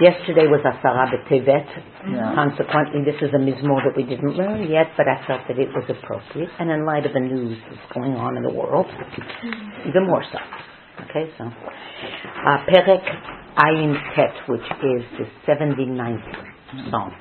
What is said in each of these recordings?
Yesterday was Asara B'Tevet. Consequently, this is a mizmor that we didn't learn yet, but I felt that it was appropriate. And in light of the news that's going on in the world, even more so. Okay, so Perek Ayin Tet, which is the 79th Psalm.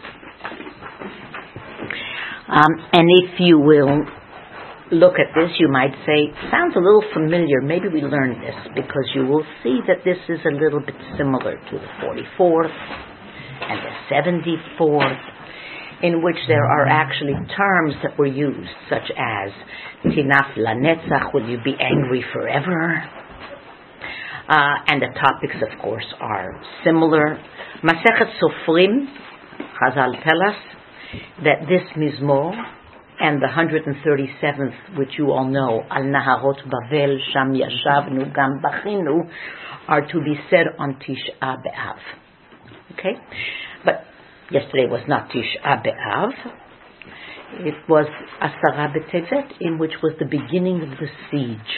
And if you will look at this, you might say, sounds a little familiar. Maybe we learned this, because you will see that this is a little bit similar to the 44th and the 74th, in which there are actually terms that were used, such as Tinaf Lanetzach, will you be angry forever? And the topics, of course, are similar. Masechet Sofrim, Chazal tell us that this mizmor and the 137th, which you all know, Al Naharot Bavel, Sham Yashavnu, Gam Bachinu, are to be said on Tish'a B'Av. Okay? But yesterday was not Tish'a B'Av. It was Asara B'Tevet, in which was the beginning of the siege.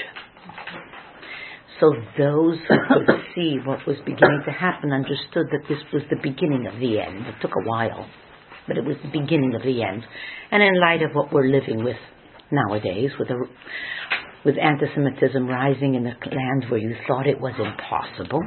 So those who could see what was beginning to happen understood that this was the beginning of the end. It took a while, but it was the beginning of the end. And in light of what we're living with nowadays, with anti-Semitism rising in the land where you thought it was impossible,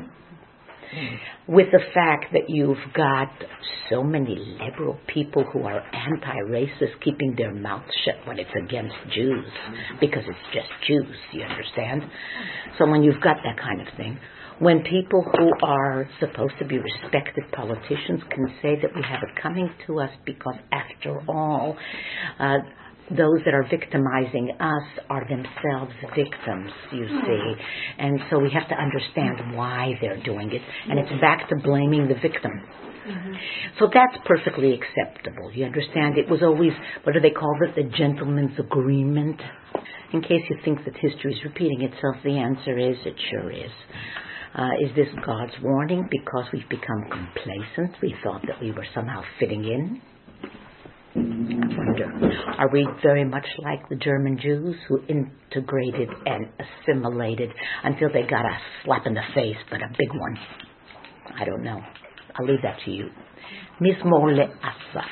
with the fact that you've got so many liberal people who are anti-racist keeping their mouths shut when it's against Jews, because it's just Jews, you understand? So when you've got that kind of thing, when people who are supposed to be respected politicians can say that we have it coming to us because, after all, those that are victimizing us are themselves victims, you see. And so we have to understand why they're doing it. And it's back to blaming the victim. So that's perfectly acceptable. You understand? It was always, what do they call it? The gentleman's agreement. In case you think that history is repeating itself, the answer is, it sure is. Is this God's warning because we've become complacent? We thought that we were somehow fitting in? I wonder, are we very much like the German Jews who integrated and assimilated until they got a slap in the face, but a big one? I don't know. I'll leave that to you. Mizmor le'Asaf.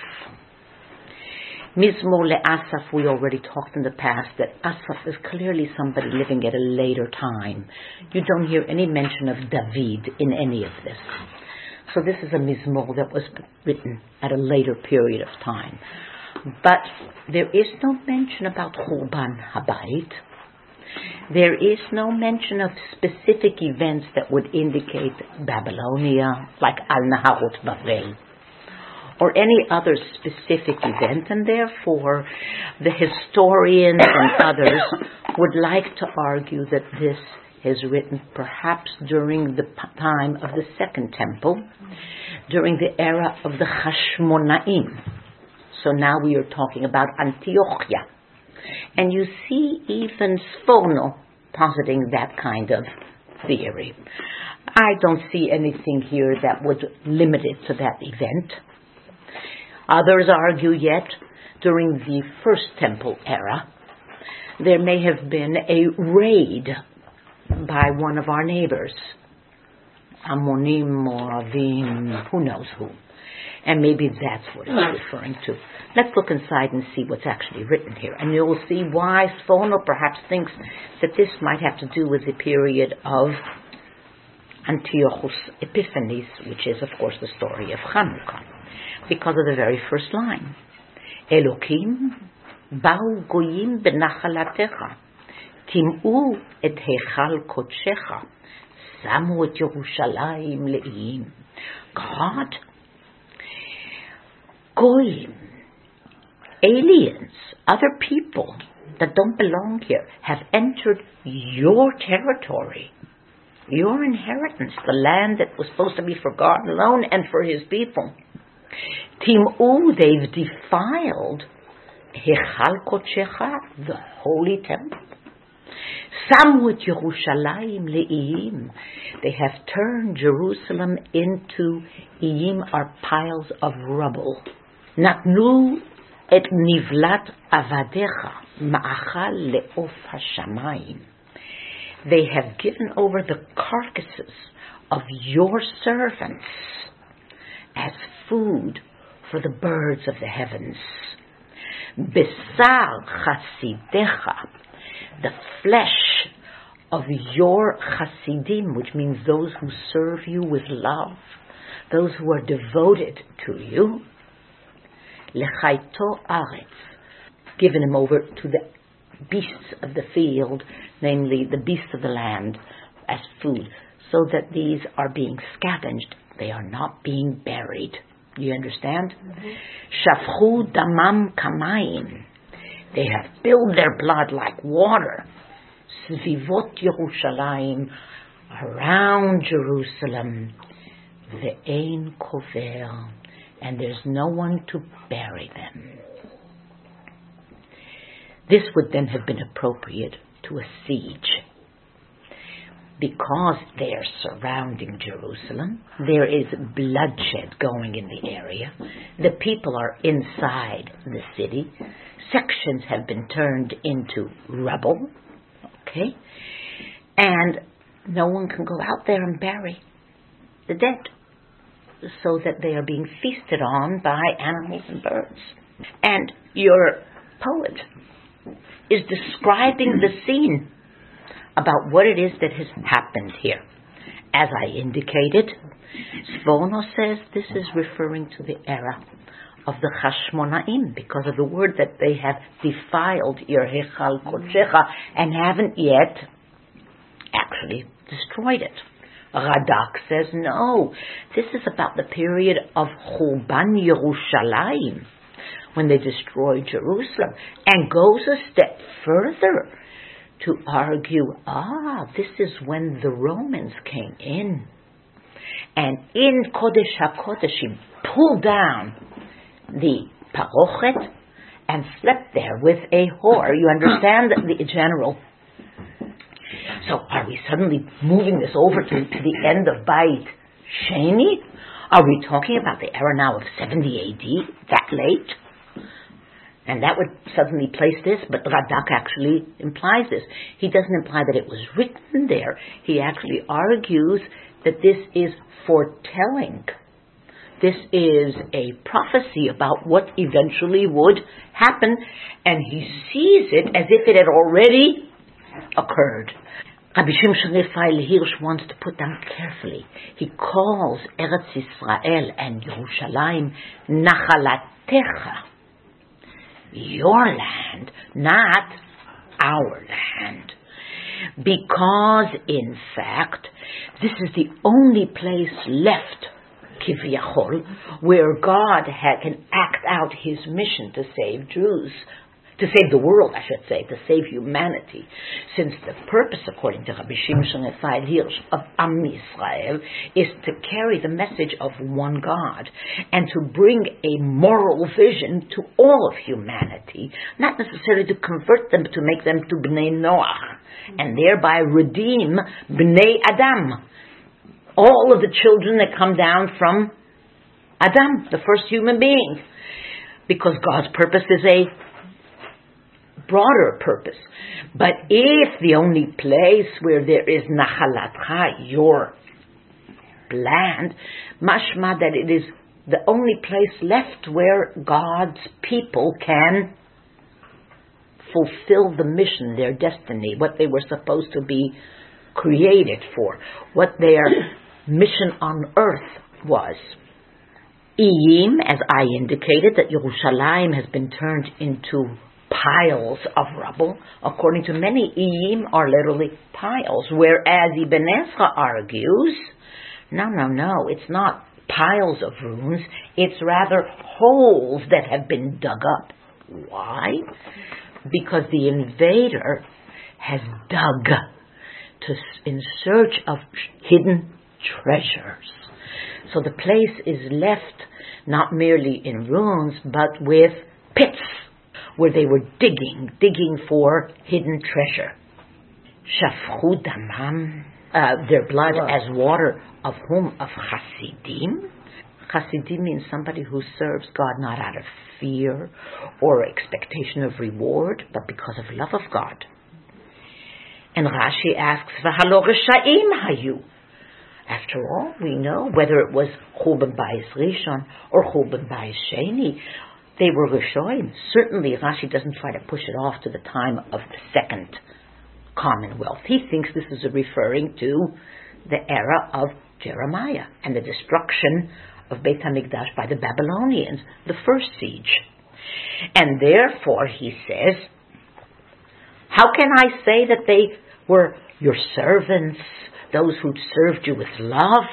Mizmor le'Asaf, we already talked in the past that Asaf is clearly somebody living at a later time. You don't hear any mention of David in any of this. So this is a mizmor that was written at a later period of time. But there is no mention about Churban Habayit. There is no mention of specific events that would indicate Babylonia, like Al Naharot Bavel, or any other specific event, and therefore the historians and others would like to argue that this is written perhaps during the time of the Second Temple, during the era of the Hashmonaim. So now we are talking about Antiochia. And you see even Sforno positing that kind of theory. I don't see anything here that would limit it to that event. Others argue yet, during the First Temple era, there may have been a raid by one of our neighbors, Ammonim, Moavim, who knows who. And maybe that's what it's referring to. Let's look inside and see what's actually written here. And you'll see why Sforno perhaps thinks that this might have to do with the period of Antiochus Epiphanes, which is, of course, the story of Chanukah, because of the very first line. Elokim ba'u goyim benachalatecha. Tim'u et heichal kodshecha, samu et Yerushalayim le'iyim. God, goyim, aliens, other people that don't belong here, have entered your territory, your inheritance, the land that was supposed to be for God alone and for His people. Tim'u, they've defiled heichal kodshecha, the holy temple. Samut Yerushalayim le'iyim. They have turned Jerusalem into iyim, are piles of rubble. Natnu et nivlat avadecha ma'achal le'of hashamayim. They have given over the carcasses of your servants food for the birds of the heavens. Besar chasidecha, the flesh of your chasidim, which means those who serve you with love, those who are devoted to you. Lechaito aretz, given him over to the beasts of the field, namely the beasts of the land, as food, so that these are being scavenged. They are not being buried. Do you understand? Shafchu damam kamayim. They have spilled their blood like water. Svivot Yerushalayim, around Jerusalem. Ve'ein kover, and there's no one to bury them. This would then have been appropriate to a siege. Because they are surrounding Jerusalem, there is bloodshed going in the area. The people are inside the city. Sections have been turned into rubble. Okay? And no one can go out there and bury the dead, so that they are being feasted on by animals and birds. And your poet is describing the scene about what it is that has happened here. As I indicated, Sforno says this is referring to the era of the Hashmonaim, because of the word that they have defiled your Hechal Kodecha and haven't yet actually destroyed it. Radak says no, this is about the period of Churban Yerushalayim, when they destroyed Jerusalem, and goes a step further to argue, this is when the Romans came in, and in Kodesh HaKodeshim pulled down the parochet and slept there with a whore. You understand the general? So are we suddenly moving this over to the end of Beit Sheni? Are we talking about the era now of 70 AD, that late? And that would suddenly place this, but Radak actually implies this. He doesn't imply that it was written there. He actually argues that this is foretelling. This is a prophecy about what eventually would happen, and he sees it as if it had already occurred. Rabbi Shimshon Raphael Hirsch wants to put down carefully. He calls Eretz Yisrael and Yerushalayim Nachalatecha, your land, not our land. Because, in fact, this is the only place left, Kivyachol, where God can act out his mission to save Jews, to save the world, I should say, to save humanity. Since the purpose, according to Rabbi Shimshon Raphael Hirsch, of Am Yisrael is to carry the message of one God and to bring a moral vision to all of humanity, not necessarily to convert them, to make them to Bnei Noach, and thereby redeem Bnei Adam, all of the children that come down from Adam, the first human being, because God's purpose is a broader purpose. But if the only place where there is Nachalatcha, your land, mashma that it is the only place left where God's people can fulfill the mission, their destiny, what they were supposed to be created for, what their mission on earth was. Iyim, as I indicated, that Yerushalayim has been turned into piles of rubble. According to many, Iyim are literally piles, whereas Ibn Ezra argues, no, it's not piles of ruins, it's rather holes that have been dug up. Why? Because the invader has dug in search of hidden treasures. So the place is left not merely in ruins, but with pits where they were digging for hidden treasure. Shafchu damam, their blood as water, of whom? Of Hasidim. Hasidim means somebody who serves God not out of fear or expectation of reward, but because of love of God. And Rashi asks, V'halo reshaim hayu. After all, we know whether it was Churban Bayis Rishon or Churban Bayis Sheni, they were Rishonim. Certainly, Rashi doesn't try to push it off to the time of the Second Commonwealth. He thinks this is referring to the era of Jeremiah and the destruction of Beit HaMikdash by the Babylonians, the first siege. And therefore, he says, how can I say that they were your servants, those who served you with love?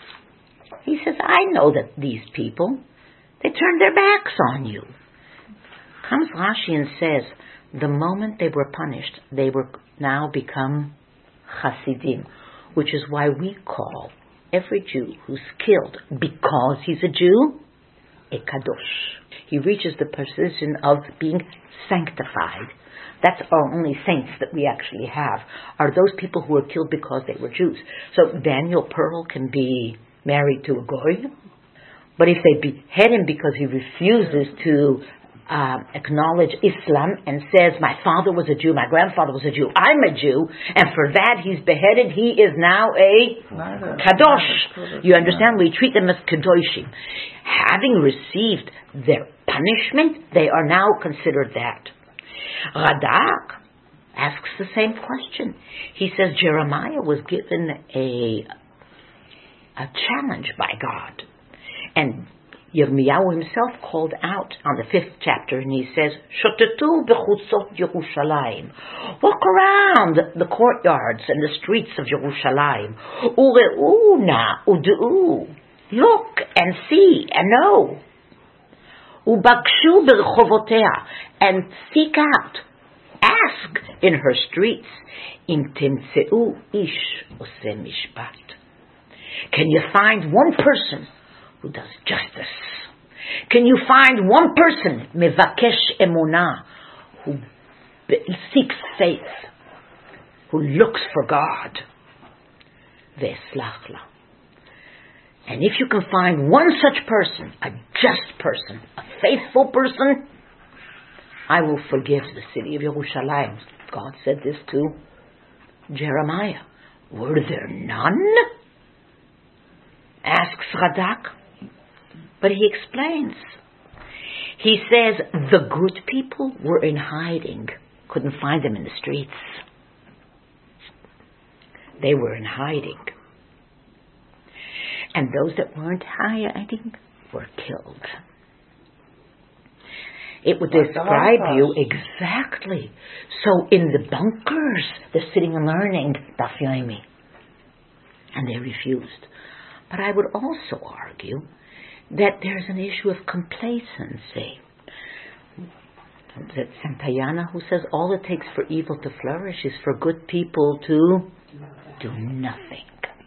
He says, I know that these people, they turned their backs on you. Comes Rashi and says, the moment they were punished, they were now become Hasidim, which is why we call every Jew who's killed because he's a Jew, a Kadosh. He reaches the position of being sanctified. That's our only saints that we actually have, are those people who were killed because they were Jews. So Daniel Pearl can be married to a Goy, but if they behead him because he refuses to acknowledge Islam and says, my father was a Jew, my grandfather was a Jew, I'm a Jew, and for that he's beheaded, he is now a Kadosh. You understand? We treat them as Kadoshim. Having received their punishment, they are now considered that. Radak asks the same question. He says Jeremiah was given a challenge by God. And Yirmiyahu himself called out on the 5th chapter, and he says, Shotetu bechutzot Yerushalayim. Walk around the courtyards and the streets of Yerushalayim. Ure'u na udu'u. Look and see and know. Ubakshu berchovotea. And seek out, ask in her streets. Im timtzeu ish oseh mishpat. Can you find one person who does justice? Can you find one person, mevakesh emunah, who seeks faith, who looks for God? Ve'eslach la. And if you can find one such person, a just person, a faithful person, I will forgive the city of Yerushalayim. God said this to Jeremiah. Were there none? Asks Radak. But he explains. He says the good people were in hiding. Couldn't find them in the streets. They were in hiding. And those that weren't hiding were killed. It would describe you exactly. So in the bunkers, they're sitting and learning Daf Yomi. And they refused. But I would also argue that there's an issue of complacency. That Santayana, who says all it takes for evil to flourish is for good people to do nothing.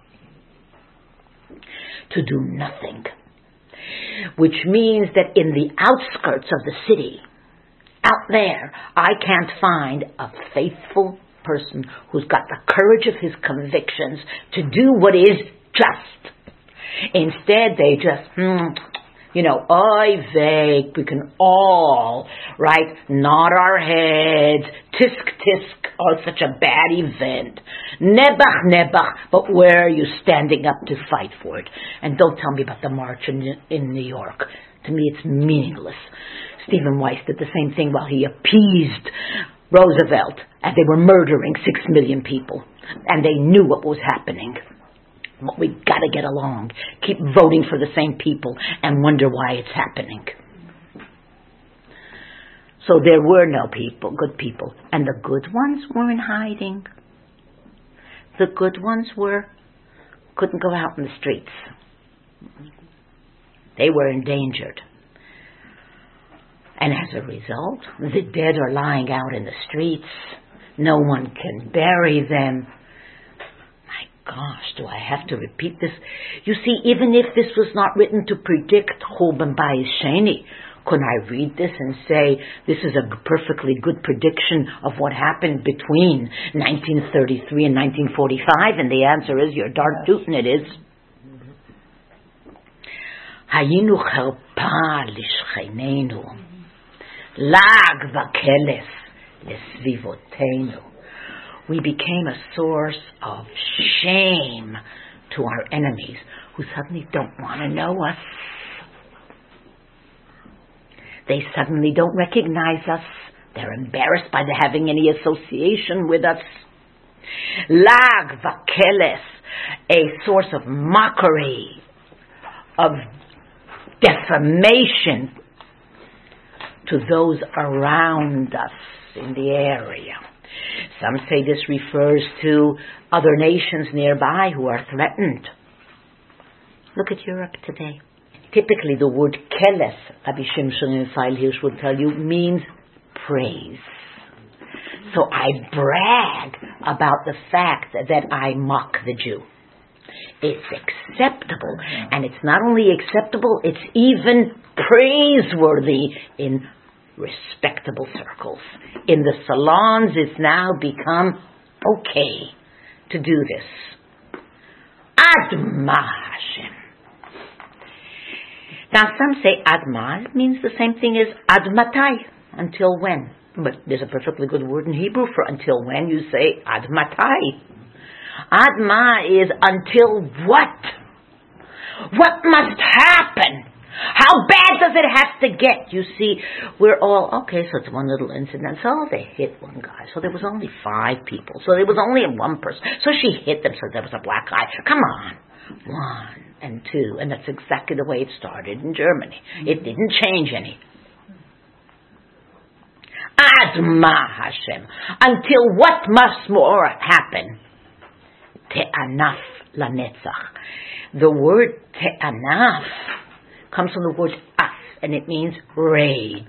To do nothing. Which means that in the outskirts of the city, out there, I can't find a faithful person who's got the courage of his convictions to do what is just. Instead, they just, oy vey, we can all, right, nod our heads, tisk tisk, oh, it's such a bad event, nebach nebach, but where are you standing up to fight for it? And don't tell me about the march in New York. To me, it's meaningless. Stephen Weiss did the same thing while he appeased Roosevelt, and they were murdering 6 million people, and they knew what was happening. But we got to get along, keep voting for the same people, and wonder why it's happening. So there were no people, good people, and the good ones were in hiding. The good ones couldn't go out in the streets. They were endangered. And as a result, the dead are lying out in the streets. No one can bury them. Gosh, do I have to repeat this? You see, even if this was not written to predict Churban Bayis Sheni, couldn't I read this and say, this is a perfectly good prediction of what happened between 1933 and 1945? And the answer is, you're dark tootin' it is. Hayinu cherpa lishchenenu, lag v'keles lesvivotenu. We became a source of shame to our enemies who suddenly don't want to know us. They suddenly don't recognize us. They're embarrassed by having any association with us. Lag v'keles, a source of mockery, of defamation to those around us in the area. Some say this refers to other nations nearby who are threatened. Look at Europe today. Typically the word keles, Rabbi Shimshon and Raphael Hirsch would tell you, means praise. So I brag about the fact that I mock the Jew. It's acceptable. And it's not only acceptable, it's even praiseworthy in respectable circles. In the salons, it's now become okay to do this. Adma Hashem. Now some say Adma means the same thing as Admatai, until when? But there's a perfectly good word in Hebrew for until when. You say Admatai. Adma is until what? What must happen? How bad does it have to get? You see, we're all, okay, so it's one little incident. So they hit one guy. So there was only 5 people. So there was only one person. So she hit them, so there was a black eye. Come on. 1 and 2. And that's exactly the way it started in Germany. It didn't change any. Adma Hashem. Until what must more happen? Te'anaf lanetzach. The word te'anaf comes from the word af, and it means rage.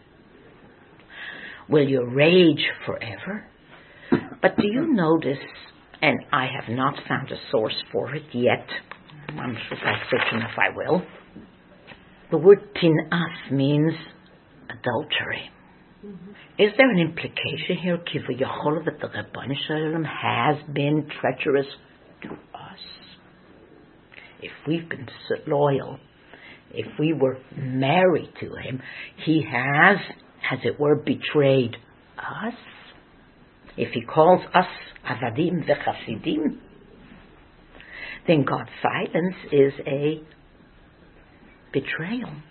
Will you rage forever? But do you notice, and I have not found a source for it yet, I'm sure if I search enough I will, the word tinaf means adultery. Is there an implication here, kivayachol, that the Rebbeinu Shalom has been treacherous to us? If we've been loyal, if we were married to him, he has, as it were, betrayed us. If he calls us avadim v'chasidim, then God's silence is a betrayal.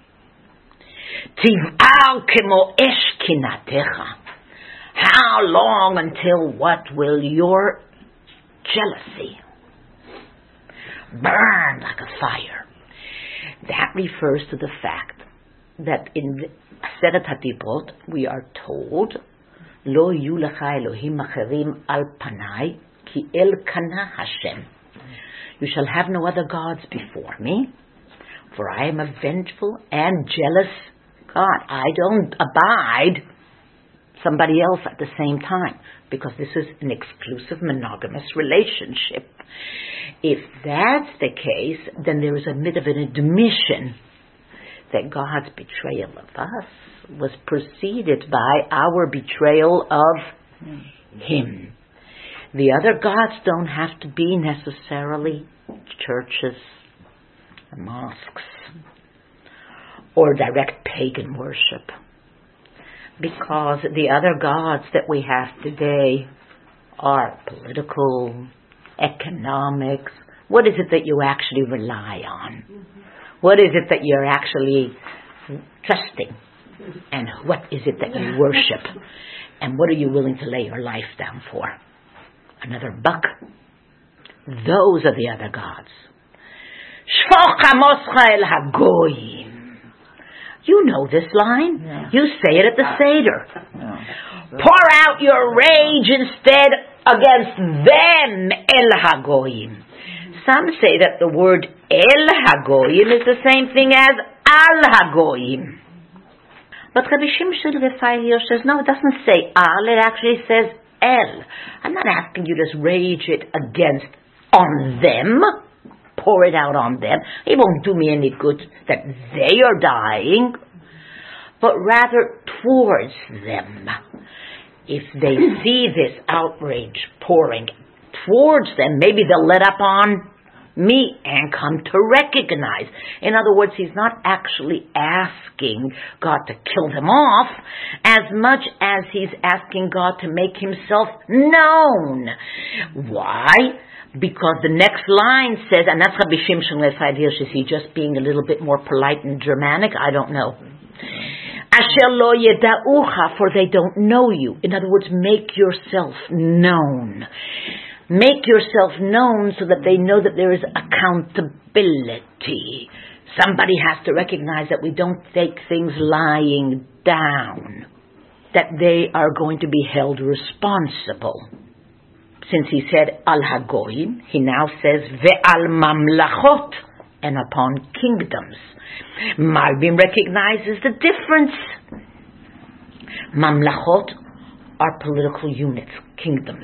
Tiv'al kemo esh kinatecha. How long until what will your jealousy burn like a fire? That refers to the fact that in Aseret HaDibrot we are told, Lo yu lecha Elohim acherim al panai ki el kana Hashem. You shall have no other gods before me, for I am a vengeful and jealous God. I don't abide somebody else at the same time, because this is an exclusive monogamous relationship. If that's the case, then there is a bit of an admission that God's betrayal of us was preceded by our betrayal of Him. The other gods don't have to be necessarily churches, mosques, or direct pagan worship, because the other gods that we have today are political, economics. What is it that you actually rely on? What is it that you're actually trusting? And what is it that you worship? And what are you willing to lay your life down for? Another buck? Those are the other gods. Shfoch hamoscha el hagoyim. You know this line. Yeah. You say it at the Seder. Yeah. Pour out your rage instead against them, el hagoyim. Some say that the word el hagoyim is the same thing as al hagoyim. But Rabbi Shimshon Raphael Hirsch says, no, it doesn't say al, it actually says el. I'm not asking you to rage it against on them. Pour it out on them. It won't do me any good that they are dying, but rather towards them. If they see this outrage pouring towards them, maybe they'll let up on me and come to recognize. In other words, he's not actually asking God to kill them off as much as he's asking God to make himself known. Why? Because the next line says, and that's Rabbi Shimshon Lesaid Hirsch, is he just being a little bit more polite and Germanic? I don't know. Asher lo yeda'ucha, for they don't know you. In other words, make yourself known. Make yourself known so that they know that there is accountability. Somebody has to recognize that we don't take things lying down, that they are going to be held responsible. Since he said al hagoyim, he now says ve'al mamlachot, and upon kingdoms. Malbim recognizes the difference. Mamlachot are political units, kingdoms.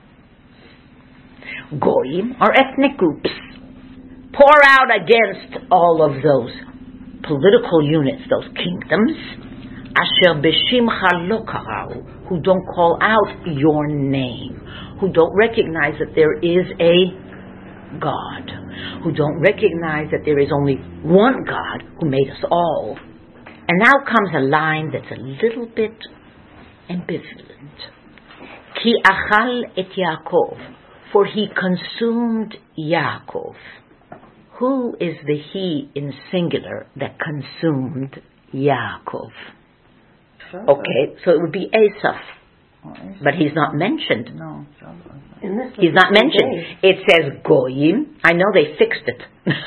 Goyim are ethnic groups. Pour out against all of those political units, those kingdoms, asher b'shimcha lo karau, who don't call out your name, who don't recognize that there is a God, who don't recognize that there is only one God who made us all. And now comes a line that's a little bit ambivalent. Ki achal et Yaakov, for he consumed Yaakov. Who is the he in singular that consumed Yaakov? Okay, so it would be Esav. But he's not mentioned. No. He's not mentioned. It says Goyim. I know they fixed it.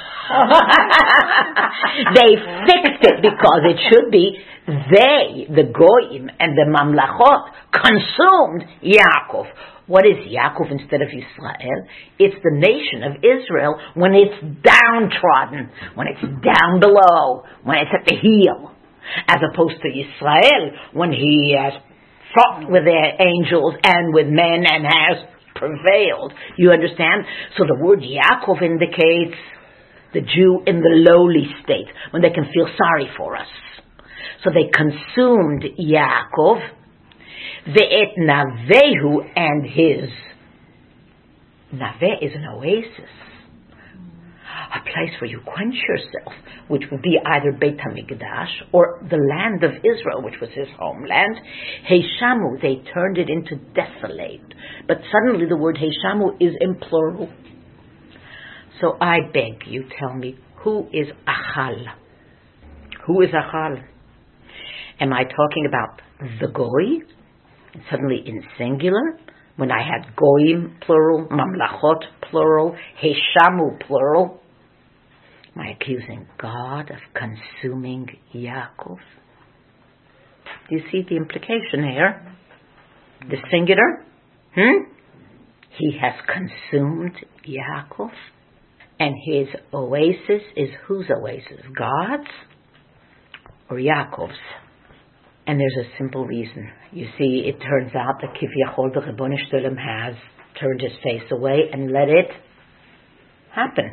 They fixed it because it should be they, the Goyim and the Mamlachot, consumed Yaakov. What is Yaakov instead of Israel? It's the nation of Israel when it's downtrodden, when it's down below, when it's at the heel, as opposed to Israel when he has fought with the angels and with men and has prevailed. You understand? So the word Yaakov indicates the Jew in the lowly state, when they can feel sorry for us. So they consumed Yaakov, ve'et Navehu, and his. Naveh is an oasis, a place where you quench yourself, which would be either Beit HaMikdash or the land of Israel, which was his homeland. Heishamu, they turned it into desolate. But suddenly the word Heishamu is in plural. So I beg you, tell me, who is Achal? Who is Achal? Am I talking about the Goy? Suddenly in singular? When I had Goyim, plural, Mamlachot, plural, Heishamu, plural? Am I accusing God of consuming Yaakov? Do you see the implication here? The singular? He has consumed Yaakov. And his oasis is whose oasis? God's or Yaakov's? And there's a simple reason. You see, it turns out that Kivyachol the Ribono Shel Olam has turned his face away and let it happen.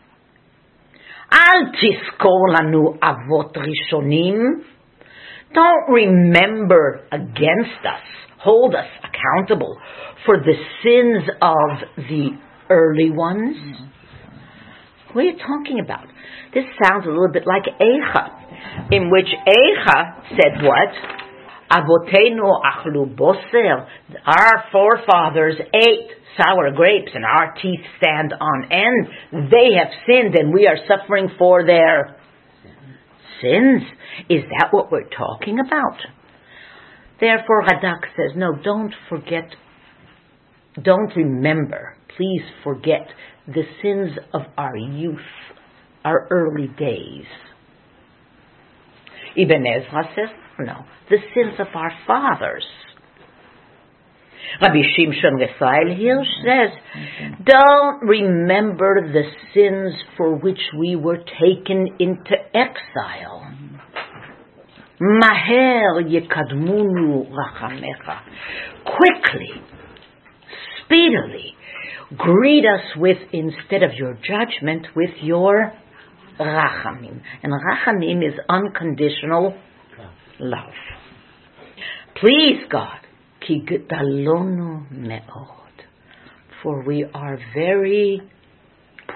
Al tizkor lanu avot rishonim. Don't remember against us, hold us accountable for the sins of the early ones. What are you talking about? This sounds a little bit like Eicha, in which Eicha said what? Avotenu achlu boser. Our forefathers ate sour grapes and our teeth stand on end. They have sinned and we are suffering for their sins. Is that what we're talking about? Therefore, Radak says, no, don't forget, don't remember, please forget the sins of our youth, our early days. Ibn Ezra says, no, the sins of our fathers. Rabbi Shimshon Lesaid Hirsch says, don't remember the sins for which we were taken into exile. Maher yekadmunu rachamecha. Quickly, speedily, greet us with, instead of your judgment, with your rachamim. And rachamim is unconditional love. Please, God, ki gedalonu me'od, for we are very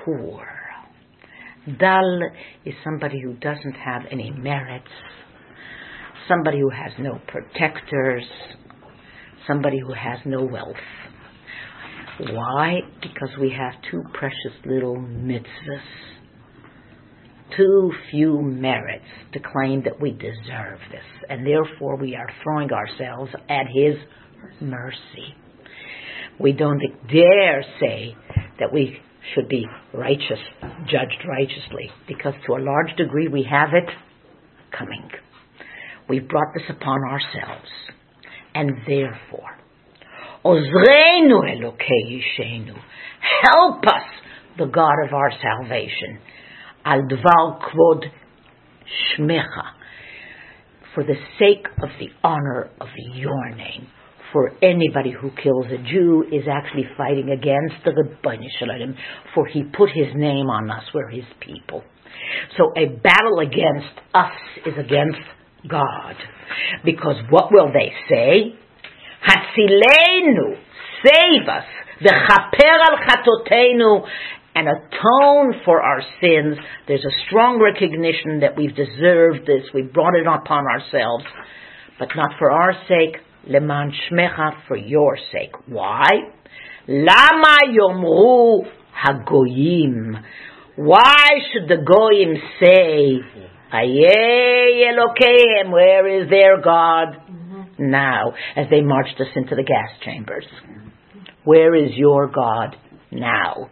poor. Dal is somebody who doesn't have any merits, somebody who has no protectors, somebody who has no wealth. Why? Because we have too precious little mitzvahs, too few merits to claim that we deserve this, and therefore we are throwing ourselves at His mercy. We don't dare say that we should be righteous, judged righteously, because to a large degree we have it coming. We've brought this upon ourselves, and therefore, Ozreinu Elokei Yishenu, help us, the God of our salvation, Al Dvar Kvod Shmecha, for the sake of the honor of your name. For anybody who kills a Jew is actually fighting against the Rebbeinu Shalom, for he put his name on us, we're his people. So a battle against us is against God. Because what will they say? Hatzilenu, save us, v'chaper al chatoteinu, and atone for our sins. There's a strong recognition that we've deserved this, we've brought it upon ourselves, but not for our sake, leman shmecha, for your sake. Why? Lama yomru hagoyim. Why should the goyim say, Ayeh Elokeim, where is their God? Now, as they marched us into the gas chambers. Where is your God now?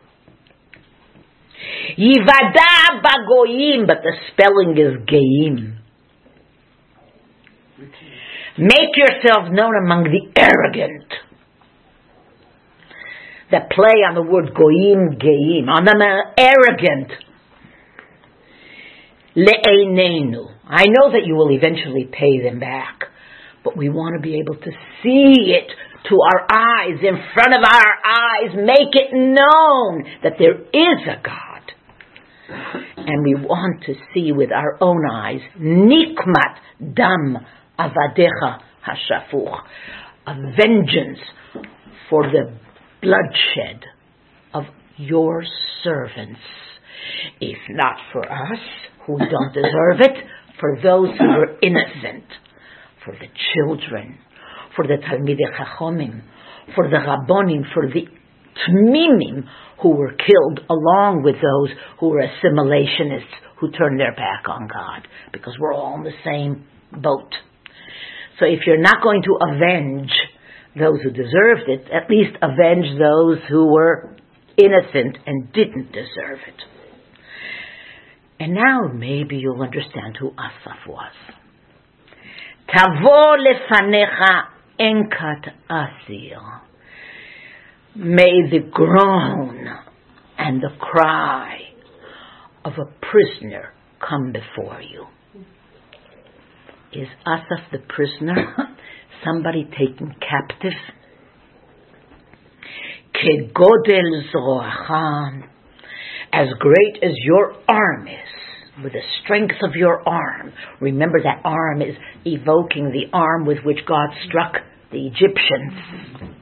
Yivada bagoyim, but the spelling is geim. Make yourself known among the arrogant. That play on the word goyim, geim, on the arrogant. Le'einenu. I know that you will eventually pay them back, but we want to be able to see it to our eyes, in front of our eyes, make it known that there is a God. And we want to see with our own eyes, nikmat dam avadecha hashafuch, a vengeance for the bloodshed of your servants. If not for us, who don't deserve it, for those who were innocent, for the children, for the Talmidei Chachomim, for the Rabbonim, for the Tmimim who were killed along with those who were assimilationists who turned their back on God, because we're all in the same boat. So if you're not going to avenge those who deserved it, at least avenge those who were innocent and didn't deserve it. And now maybe you'll understand who Asaph was. Tavo lefanecha enkat asir. May the groan and the cry of a prisoner come before you. Is Asaph the prisoner? Somebody taken captive? Kegodel zoacha, as great as your arm is, with the strength of your arm. Remember, that arm is evoking the arm with which God struck the Egyptians.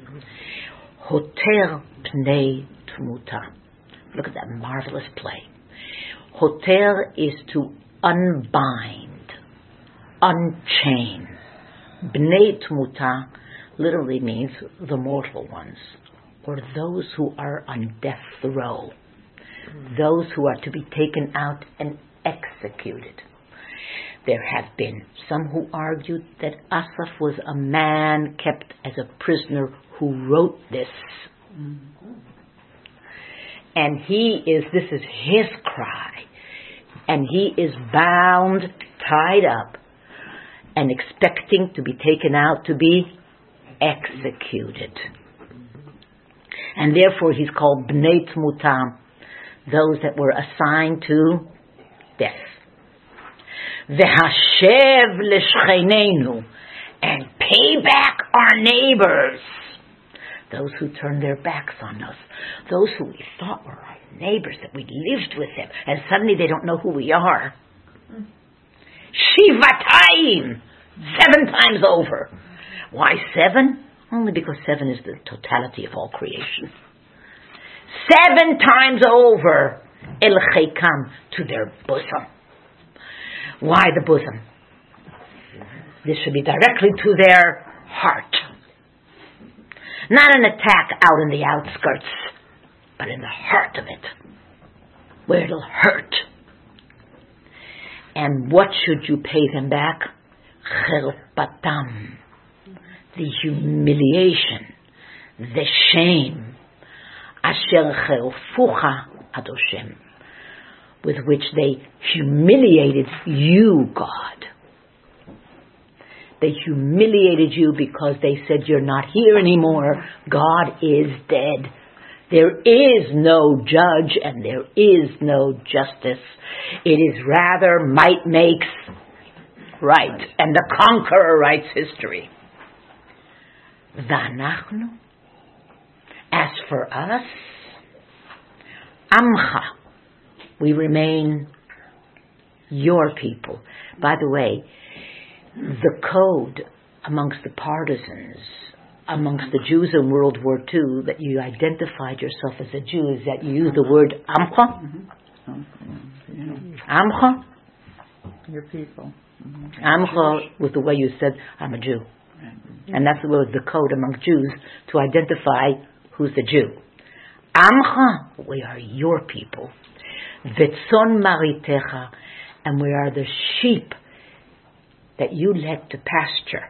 Hoter pnei tmuta. Look at that marvelous play. Hoter is to unbind, unchain. Bnei tmuta literally means the mortal ones, or those who are on death row, those who are to be taken out and executed. There have been some who argued that Asaph was a man kept as a prisoner who wrote this. And this is his cry. And he is bound, tied up, and expecting to be taken out to be executed. And therefore he's called Bnei Tmuta, those that were assigned to death. V'hashev l'shcheinenu, and pay back our neighbors. Those who turned their backs on us. Those who we thought were our neighbors, that we lived with them, and suddenly they don't know who we are. Shivatayim, 7 times over. Why 7? Only because 7 is the totality of all creation. 7 times over, el chekam, to their bosom. Why the bosom? This should be directly to their heart. Not an attack out in the outskirts, but in the heart of it, where it'll hurt. And what should you pay them back? Chilpatam, the humiliation, the shame, asher chilfucha adoshem, with which they humiliated you, God. They humiliated you because they said you're not here anymore. God is dead. There is no judge and there is no justice. It is rather might makes right, and the conqueror writes history. V'anachnu, as for us, amcha, we remain your people. By the way, the code amongst the partisans, amongst the Jews in World War II, that you identified yourself as a Jew, is that you use the word amcha. Amcha? Your people. Amcha was the way you said, I'm a Jew. And that's the code among Jews to identify who's the Jew. Amcha, we are your people. Vetzon maritecha, and we are the sheep that you led to pasture.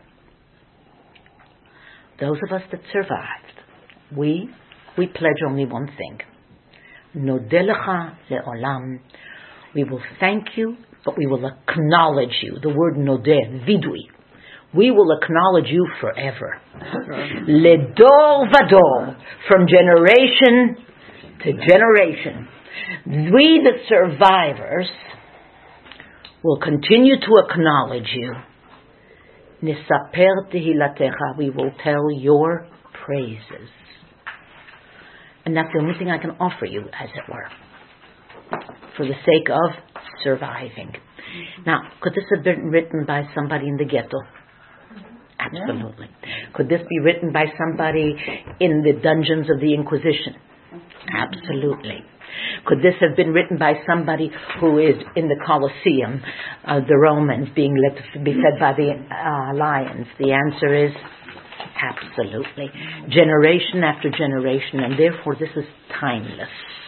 Those of us that survived, we pledge only one thing. Nodelecha le'olam. We will thank you, but we will acknowledge you. The word nodeh, vidui. We will acknowledge you forever. Ledor vador, from generation to generation. We, the survivors, will continue to acknowledge you. Nisaper tehilatecha, we will tell your praises. And that's the only thing I can offer you, as it were, for the sake of surviving. Now, could this have been written by somebody in the ghetto? Absolutely. Yeah. Could this be written by somebody in the dungeons of the Inquisition? Absolutely. Could this have been written by somebody who is in the Colosseum, the Romans being let to be fed by the lions? The answer is absolutely. Generation after generation, and therefore this is timeless.